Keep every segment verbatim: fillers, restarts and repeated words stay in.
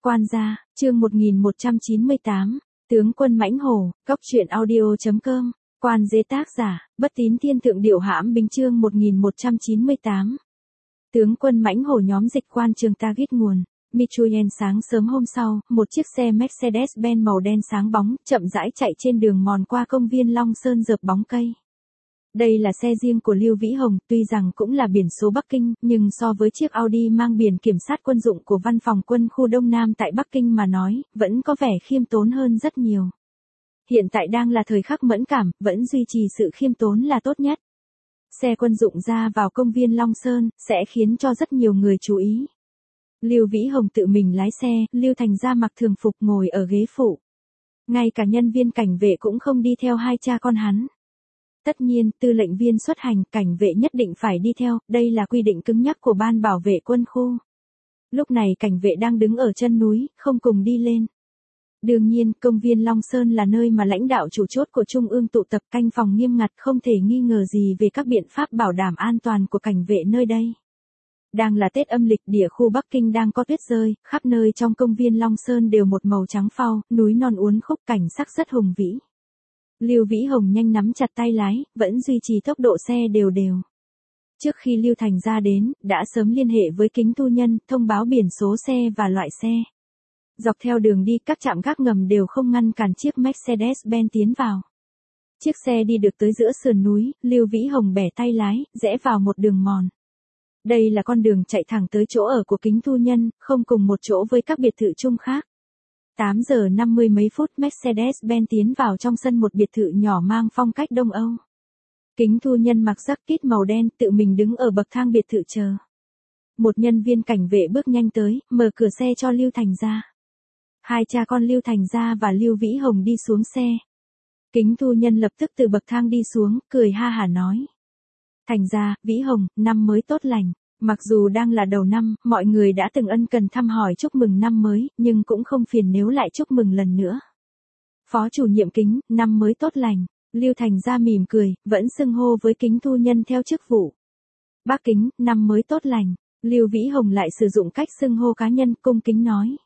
Quan gia, chương một nghìn một trăm chín mươi tám, tướng quân mãnh hổ, cốc truyện audio.com, quan dế tác giả, bất tín thiên thượng điệu hãm bính chương một nghìn một trăm chín mươi tám. Tướng quân mãnh hổ nhóm dịch quan trường ta viết nguồn. Michuyen sáng sớm hôm sau, một chiếc xe Mercedes-Benz màu đen sáng bóng, chậm rãi chạy trên đường mòn qua công viên Long Sơn dợp bóng cây. Đây là xe riêng của Lưu Vĩ Hồng, tuy rằng cũng là biển số Bắc Kinh, nhưng so với chiếc Audi mang biển kiểm sát quân dụng của văn phòng quân khu Đông Nam tại Bắc Kinh mà nói, vẫn có vẻ khiêm tốn hơn rất nhiều. Hiện tại đang là thời khắc mẫn cảm, vẫn duy trì sự khiêm tốn là tốt nhất. Xe quân dụng ra vào công viên Long Sơn, sẽ khiến cho rất nhiều người chú ý. Lưu Vĩ Hồng tự mình lái xe, Lưu Thành Gia mặc thường phục ngồi ở ghế phụ. Ngay cả nhân viên cảnh vệ cũng không đi theo hai cha con hắn. Tất nhiên, tư lệnh viên xuất hành, cảnh vệ nhất định phải đi theo, đây là quy định cứng nhắc của ban bảo vệ quân khu. Lúc này cảnh vệ đang đứng ở chân núi, không cùng đi lên. Đương nhiên, công viên Long Sơn là nơi mà lãnh đạo chủ chốt của Trung ương tụ tập, canh phòng nghiêm ngặt, không thể nghi ngờ gì về các biện pháp bảo đảm an toàn của cảnh vệ nơi đây. Đang là Tết âm lịch, địa khu Bắc Kinh đang có tuyết rơi, khắp nơi trong công viên Long Sơn đều một màu trắng phau, núi non uốn khúc, cảnh sắc rất hùng vĩ. Lưu Vĩ Hồng nhanh nắm chặt tay lái, vẫn duy trì tốc độ xe đều đều. Trước khi Lưu Thành Gia đến, đã sớm liên hệ với Kính Thu Nhân, thông báo biển số xe và loại xe. Dọc theo đường đi, các trạm gác ngầm đều không ngăn cản chiếc Mercedes-Benz tiến vào. Chiếc xe đi được tới giữa sườn núi, Lưu Vĩ Hồng bẻ tay lái, rẽ vào một đường mòn. Đây là con đường chạy thẳng tới chỗ ở của Kính Thu Nhân, không cùng một chỗ với các biệt thự chung khác. tám giờ năm mươi mấy phút, Mercedes-Benz tiến vào trong sân một biệt thự nhỏ mang phong cách Đông Âu. Kính Thu Nhân mặc jacket màu đen, tự mình đứng ở bậc thang biệt thự chờ. Một nhân viên cảnh vệ bước nhanh tới, mở cửa xe cho Lưu Thành Gia. Hai cha con Lưu Thành Gia và Lưu Vĩ Hồng đi xuống xe. Kính Thu Nhân lập tức từ bậc thang đi xuống, cười ha hả nói. Thành Gia, Vĩ Hồng, năm mới tốt lành. Mặc dù đang là đầu năm, mọi người đã từng ân cần thăm hỏi chúc mừng năm mới, nhưng cũng không phiền nếu lại chúc mừng lần nữa. Phó chủ nhiệm Kính, năm mới tốt lành. Lưu Thành Gia mỉm cười, vẫn xưng hô với Kính Thu Nhân theo chức vụ. Bác Kính, năm mới tốt lành. Lưu Vĩ Hồng lại sử dụng cách xưng hô cá nhân, cung kính nói.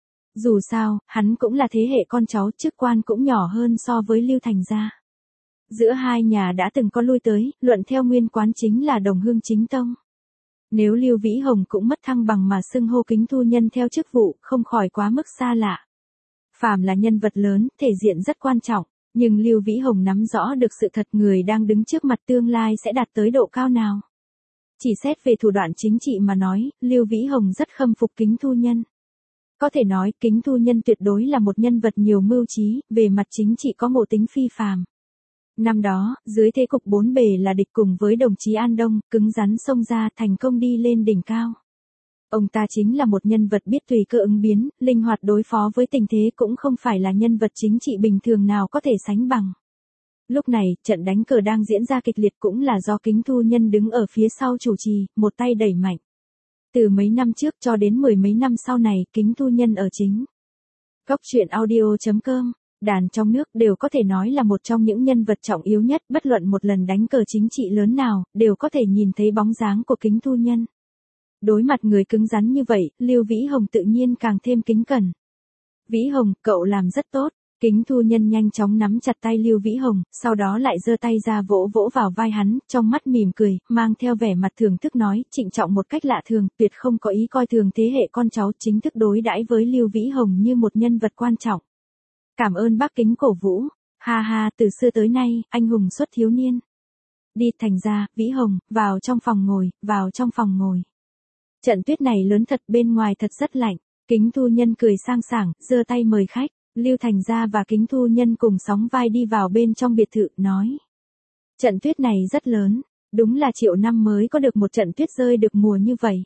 Dù sao, hắn cũng là thế hệ con cháu, chức quan cũng nhỏ hơn so với Lưu Thành Gia. Giữa hai nhà đã từng có lui tới, luận theo nguyên quán chính là đồng hương chính tông. Nếu Lưu Vĩ Hồng cũng mất thăng bằng mà xưng hô Kính Thu Nhân theo chức vụ, không khỏi quá mức xa lạ. Phàm là nhân vật lớn, thể diện rất quan trọng, nhưng Lưu Vĩ Hồng nắm rõ được sự thật người đang đứng trước mặt tương lai sẽ đạt tới độ cao nào. Chỉ xét về thủ đoạn chính trị mà nói, Lưu Vĩ Hồng rất khâm phục Kính Thu Nhân. Có thể nói, Kính Thu Nhân tuyệt đối là một nhân vật nhiều mưu trí, về mặt chính trị có ngộ tính phi phàm. Năm đó, dưới thế cục bốn bề là địch cùng với đồng chí An Đông, cứng rắn xông ra thành công đi lên đỉnh cao. Ông ta chính là một nhân vật biết tùy cơ ứng biến, linh hoạt đối phó với tình thế, cũng không phải là nhân vật chính trị bình thường nào có thể sánh bằng. Lúc này, trận đánh cờ đang diễn ra kịch liệt cũng là do Kính Thu Nhân đứng ở phía sau chủ trì, một tay đẩy mạnh. Từ mấy năm trước cho đến mười mấy năm sau này, Kính Thu Nhân ở chính. Cốc truyện audio.com, đàn trong nước đều có thể nói là một trong những nhân vật trọng yếu nhất, bất luận một lần đánh cờ chính trị lớn nào, đều có thể nhìn thấy bóng dáng của Kính Thu Nhân. Đối mặt người cứng rắn như vậy, Lưu Vĩ Hồng tự nhiên càng thêm kính cẩn. Vĩ Hồng, cậu làm rất tốt. Kính Thu Nhân nhanh chóng nắm chặt tay Lưu Vĩ Hồng, sau đó lại giơ tay ra vỗ vỗ vào vai hắn, trong mắt mỉm cười, mang theo vẻ mặt thưởng thức nói, trịnh trọng một cách lạ thường, tuyệt không có ý coi thường thế hệ con cháu, chính thức đối đãi với Lưu Vĩ Hồng như một nhân vật quan trọng. Cảm ơn bác Kính cổ vũ, ha ha, từ xưa tới nay, anh hùng xuất thiếu niên. Đi Thành Gia, Vĩ Hồng, vào trong phòng ngồi, vào trong phòng ngồi. Trận tuyết này lớn thật, bên ngoài thật rất lạnh. Kính Thu Nhân cười sang sảng, giơ tay mời khách. Lưu Thành Gia và Kính Thu Nhân cùng sóng vai đi vào bên trong biệt thự, nói. Trận tuyết này rất lớn, đúng là triệu năm mới có được một trận tuyết rơi được mùa như vậy.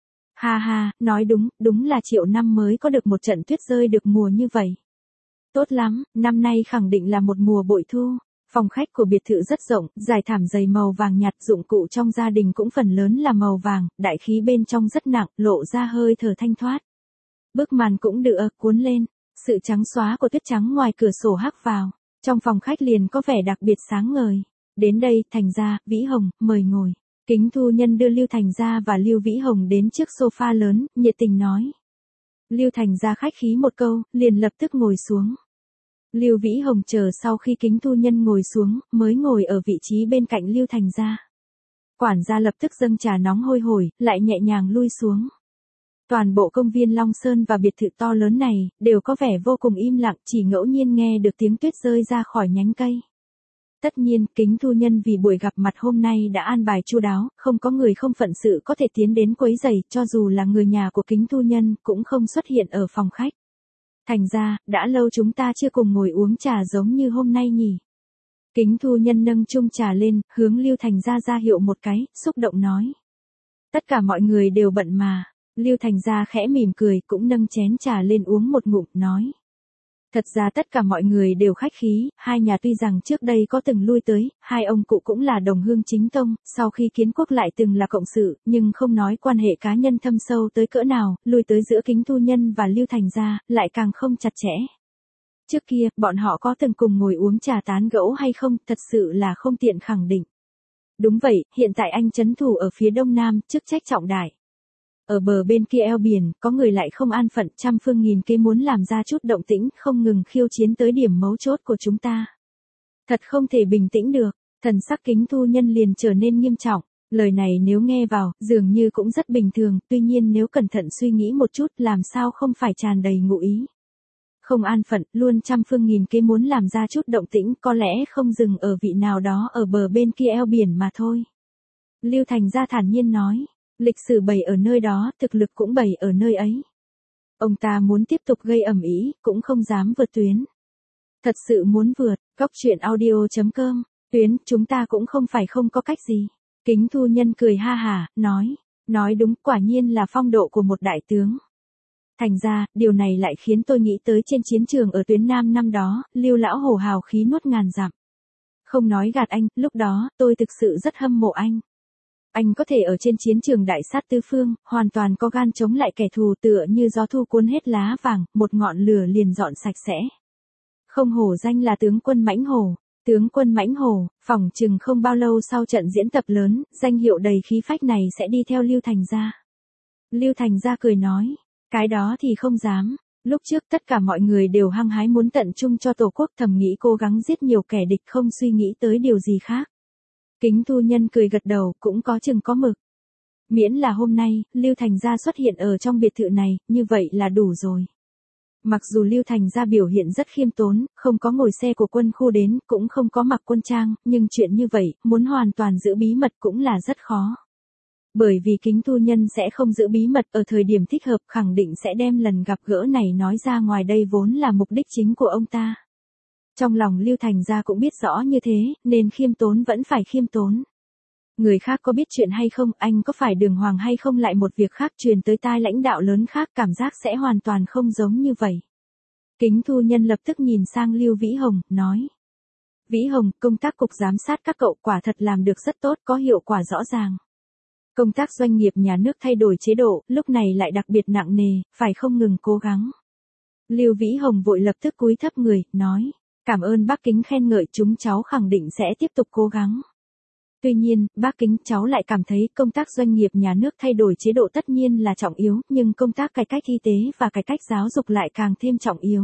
Ha ha, nói đúng, đúng là triệu năm mới có được một trận tuyết rơi được mùa như vậy. Tốt lắm, năm nay khẳng định là một mùa bội thu. Phòng khách của biệt thự rất rộng, dải thảm dày màu vàng nhạt, dụng cụ trong gia đình cũng phần lớn là màu vàng, đại khí bên trong rất nặng, lộ ra hơi thở thanh thoát. Bức màn cũng được cuốn lên. Sự trắng xóa của tuyết trắng ngoài cửa sổ hắt vào, trong phòng khách liền có vẻ đặc biệt sáng ngời. Đến đây, Thành Gia, Vĩ Hồng, mời ngồi. Kính Thu Nhân đưa Lưu Thành Gia và Lưu Vĩ Hồng đến chiếc sofa lớn, nhiệt tình nói. Lưu Thành gia khách khí một câu, liền lập tức ngồi xuống. Lưu Vĩ Hồng chờ sau khi Kính Thu Nhân ngồi xuống, mới ngồi ở vị trí bên cạnh Lưu Thành gia. Quản gia lập tức dâng trà nóng hôi hổi, lại nhẹ nhàng lui xuống. Toàn bộ công viên Long Sơn và biệt thự to lớn này, đều có vẻ vô cùng im lặng, chỉ ngẫu nhiên nghe được tiếng tuyết rơi ra khỏi nhánh cây. Tất nhiên, Kính Thu Nhân vì buổi gặp mặt hôm nay đã an bài chu đáo, không có người không phận sự có thể tiến đến quấy rầy, cho dù là người nhà của Kính Thu Nhân, cũng không xuất hiện ở phòng khách. Thành ra, đã lâu chúng ta chưa cùng ngồi uống trà giống như hôm nay nhỉ. Kính Thu Nhân nâng chung trà lên, hướng Lưu Thành gia ra hiệu một cái, xúc động nói. Tất cả mọi người đều bận mà. Lưu Thành gia khẽ mỉm cười, cũng nâng chén trà lên uống một ngụm, nói. Thật ra tất cả mọi người đều khách khí, hai nhà tuy rằng trước đây có từng lui tới, hai ông cụ cũng là đồng hương chính tông, sau khi kiến quốc lại từng là cộng sự, nhưng không nói quan hệ cá nhân thâm sâu tới cỡ nào, lui tới giữa Kính Thu Nhân và Lưu Thành gia, lại càng không chặt chẽ. Trước kia, bọn họ có từng cùng ngồi uống trà tán gẫu hay không, thật sự là không tiện khẳng định. Đúng vậy, hiện tại anh trấn thủ ở phía đông nam, chức trách trọng đại. Ở bờ bên kia eo biển, có người lại không an phận, trăm phương nghìn kế muốn làm ra chút động tĩnh, không ngừng khiêu chiến tới điểm mấu chốt của chúng ta. Thật không thể bình tĩnh được, thần sắc Kính Thu Nhân liền trở nên nghiêm trọng. Lời này nếu nghe vào, dường như cũng rất bình thường, tuy nhiên nếu cẩn thận suy nghĩ một chút, làm sao không phải tràn đầy ngụ ý. Không an phận, luôn trăm phương nghìn kế muốn làm ra chút động tĩnh, có lẽ không dừng ở vị nào đó ở bờ bên kia eo biển mà thôi. Lưu Thành gia thản nhiên nói. Lịch sử bày ở nơi đó, thực lực cũng bày ở nơi ấy. Ông ta muốn tiếp tục gây ầm ĩ, cũng không dám vượt tuyến. Thật sự muốn vượt, góc truyện audio chấm com, tuyến, chúng ta cũng không phải không có cách gì. Kính Thu Nhân cười ha hả, nói, nói đúng, quả nhiên là phong độ của một đại tướng. Thành ra, điều này lại khiến tôi nghĩ tới trên chiến trường ở tuyến Nam năm đó, Lưu lão hổ hào khí nuốt ngàn dặm. Không nói gạt anh, lúc đó, tôi thực sự rất hâm mộ anh. Anh có thể ở trên chiến trường đại sát tứ phương, hoàn toàn có gan chống lại kẻ thù, tựa như gió thu cuốn hết lá vàng, một ngọn lửa liền dọn sạch sẽ. Không hổ danh là tướng quân mãnh hổ, tướng quân mãnh hổ, phỏng chừng không bao lâu sau trận diễn tập lớn, danh hiệu đầy khí phách này sẽ đi theo Lưu Thành gia. Lưu Thành gia cười nói, cái đó thì không dám. Lúc trước tất cả mọi người đều hăng hái muốn tận chung cho Tổ quốc, thầm nghĩ cố gắng giết nhiều kẻ địch, không suy nghĩ tới điều gì khác. Kính Thu Nhân cười gật đầu, cũng có chừng có mực. Miễn là hôm nay, Lưu Thành gia xuất hiện ở trong biệt thự này, như vậy là đủ rồi. Mặc dù Lưu Thành gia biểu hiện rất khiêm tốn, không có ngồi xe của quân khu đến, cũng không có mặc quân trang, nhưng chuyện như vậy, muốn hoàn toàn giữ bí mật cũng là rất khó. Bởi vì Kính Thu Nhân sẽ không giữ bí mật, ở thời điểm thích hợp khẳng định sẽ đem lần gặp gỡ này nói ra ngoài, đây vốn là mục đích chính của ông ta. Trong lòng Lưu Thành gia cũng biết rõ như thế, nên khiêm tốn vẫn phải khiêm tốn. Người khác có biết chuyện hay không, anh có phải đường hoàng hay không, lại một việc khác truyền tới tai lãnh đạo lớn khác, cảm giác sẽ hoàn toàn không giống như vậy. Kính Thu Nhân lập tức nhìn sang Lưu Vĩ Hồng, nói. Vĩ Hồng, công tác cục giám sát các cậu quả thật làm được rất tốt, có hiệu quả rõ ràng. Công tác doanh nghiệp nhà nước thay đổi chế độ, lúc này lại đặc biệt nặng nề, phải không ngừng cố gắng. Lưu Vĩ Hồng vội lập tức cúi thấp người, nói. Cảm ơn bác Kính khen ngợi, chúng cháu khẳng định sẽ tiếp tục cố gắng. Tuy nhiên, bác Kính, cháu lại cảm thấy công tác doanh nghiệp nhà nước thay đổi chế độ tất nhiên là trọng yếu, nhưng công tác cải cách y tế và cải cách giáo dục lại càng thêm trọng yếu.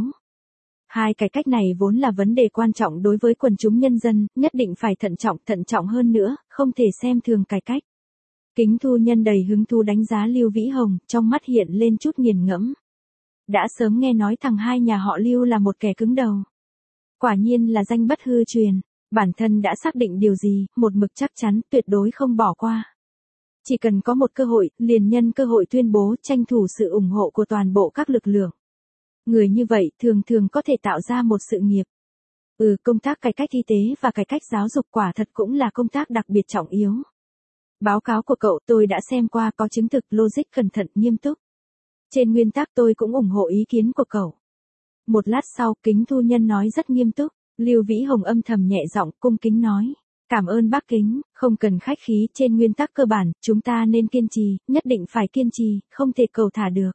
Hai cải cách này vốn là vấn đề quan trọng đối với quần chúng nhân dân, nhất định phải thận trọng, thận trọng hơn nữa, không thể xem thường cải cách. Kính Thu Nhân đầy hứng thú đánh giá Lưu Vĩ Hồng, trong mắt hiện lên chút nghiền ngẫm. Đã sớm nghe nói thằng hai nhà họ Lưu là một kẻ cứng đầu. Quả nhiên là danh bất hư truyền, bản thân đã xác định điều gì, một mực chắc chắn, tuyệt đối không bỏ qua. Chỉ cần có một cơ hội, liền nhân cơ hội tuyên bố, tranh thủ sự ủng hộ của toàn bộ các lực lượng. Người như vậy, thường thường có thể tạo ra một sự nghiệp. Ừ, công tác cải cách y tế và cải cách giáo dục quả thật cũng là công tác đặc biệt trọng yếu. Báo cáo của cậu tôi đã xem qua, có chứng thực, logic, cẩn thận, nghiêm túc. Trên nguyên tắc tôi cũng ủng hộ ý kiến của cậu. Một lát sau, Kính Thu Nhân nói rất nghiêm túc, Lưu Vĩ Hồng âm thầm nhẹ giọng, cung kính nói. Cảm ơn bác Kính, không cần khách khí, trên nguyên tắc cơ bản, chúng ta nên kiên trì, nhất định phải kiên trì, không thể cầu thả được.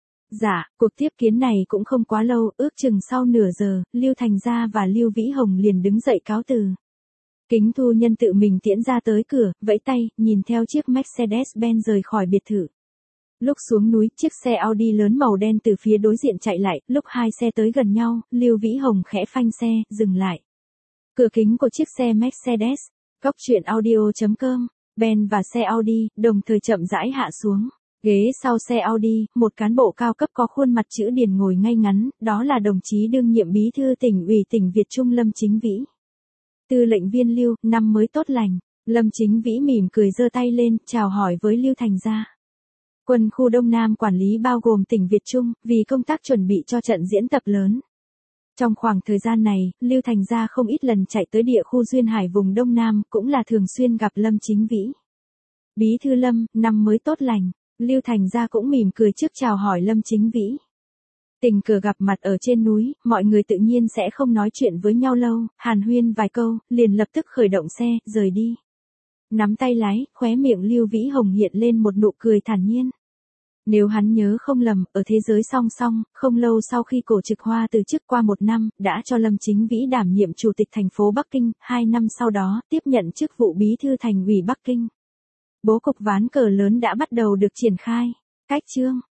Dạ, cuộc tiếp kiến này cũng không quá lâu, ước chừng sau nửa giờ, Lưu Thành gia và Lưu Vĩ Hồng liền đứng dậy cáo từ. Kính Thu Nhân tự mình tiễn ra tới cửa, vẫy tay, nhìn theo chiếc Mercedes-Benz rời khỏi biệt thự. Lúc xuống núi, chiếc xe Audi lớn màu đen từ phía đối diện chạy lại, lúc hai xe tới gần nhau, Lưu Vĩ Hồng khẽ phanh xe, dừng lại. Cửa kính của chiếc xe Mercedes, Góc truyện audio chấm com, Ben và xe Audi, đồng thời chậm rãi hạ xuống. Ghế sau xe Audi, một cán bộ cao cấp có khuôn mặt chữ điền ngồi ngay ngắn, đó là đồng chí đương nhiệm bí thư tỉnh ủy tỉnh Việt Trung Lâm Chính Vĩ. Tư lệnh viên Lưu, năm mới tốt lành, Lâm Chính Vĩ mỉm cười giơ tay lên, chào hỏi với Lưu Thành Gia. Quân khu Đông Nam quản lý bao gồm tỉnh Việt Trung, vì công tác chuẩn bị cho trận diễn tập lớn. Trong khoảng thời gian này, Lưu Thành Gia không ít lần chạy tới địa khu duyên hải vùng Đông Nam, cũng là thường xuyên gặp Lâm Chính Vĩ. Bí thư Lâm, năm mới tốt lành, Lưu Thành Gia cũng mỉm cười trước chào hỏi Lâm Chính Vĩ. Tình cờ gặp mặt ở trên núi, mọi người tự nhiên sẽ không nói chuyện với nhau lâu, hàn huyên vài câu, liền lập tức khởi động xe, rời đi. Nắm tay lái, khóe miệng Lưu Vĩ Hồng hiện lên một nụ cười thản nhiên. Nếu hắn nhớ không lầm, ở thế giới song song, không lâu sau khi Cổ Trực Hoa từ chức qua một năm, đã cho Lâm Chính Vĩ đảm nhiệm chủ tịch thành phố Bắc Kinh, hai năm sau đó, tiếp nhận chức vụ bí thư thành ủy Bắc Kinh. Bố cục ván cờ lớn đã bắt đầu được triển khai. Cách chương